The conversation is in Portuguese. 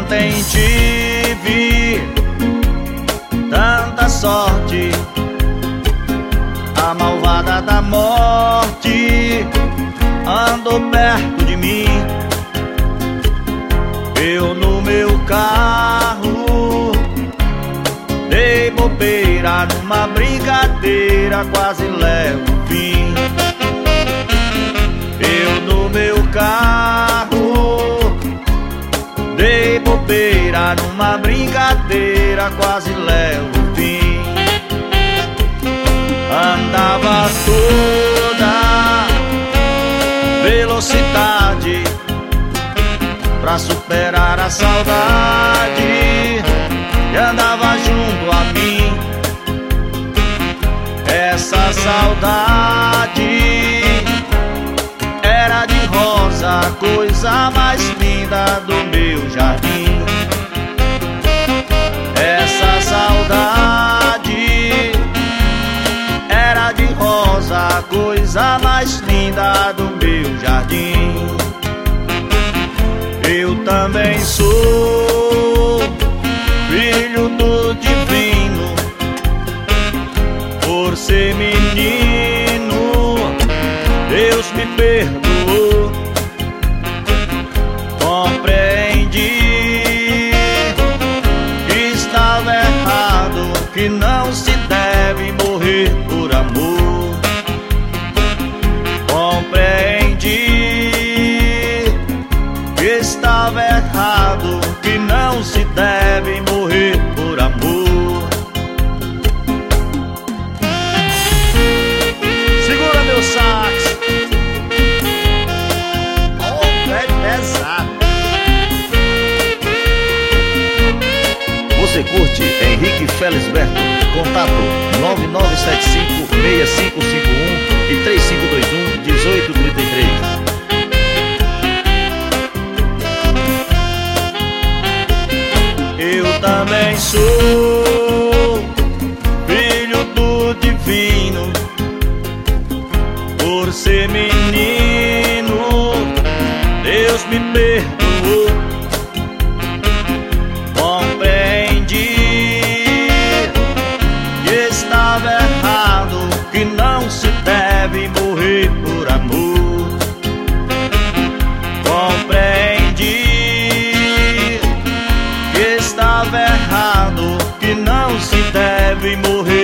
ontem tive tanta sorte, a malvada da morte andou perto de mim. Eu no meu carro dei bobeira numa brincadeira, quase levo o fim. Eu no meu carro dei bobeira numa brincadeira, quase levo o fim. Andava toda velocidade pra superar a saudade que andava junto a mim. Essa saudade era de rosa, a coisa mais linda do meu jardim. Essa saudade era de rosa, a coisa mais linda do meu jardim. Eu também sou filho do divino, por ser menino Deus me perdoou. Compreendi que estava errado, que não se deve morrer por amor. Compreendi que estava errado, que não se deve morrer por amor. Segura meu sax. Oh, é pesado. Você curte Henrique Felisberto? Contato 9975-6551 e 3521-1833. Eu também sou filho do divino, por ser menino Deus me perdoou. Compreendi que estava errado, que não se deve morrer por amor. Compreendi que estava errado, que não se deve morrer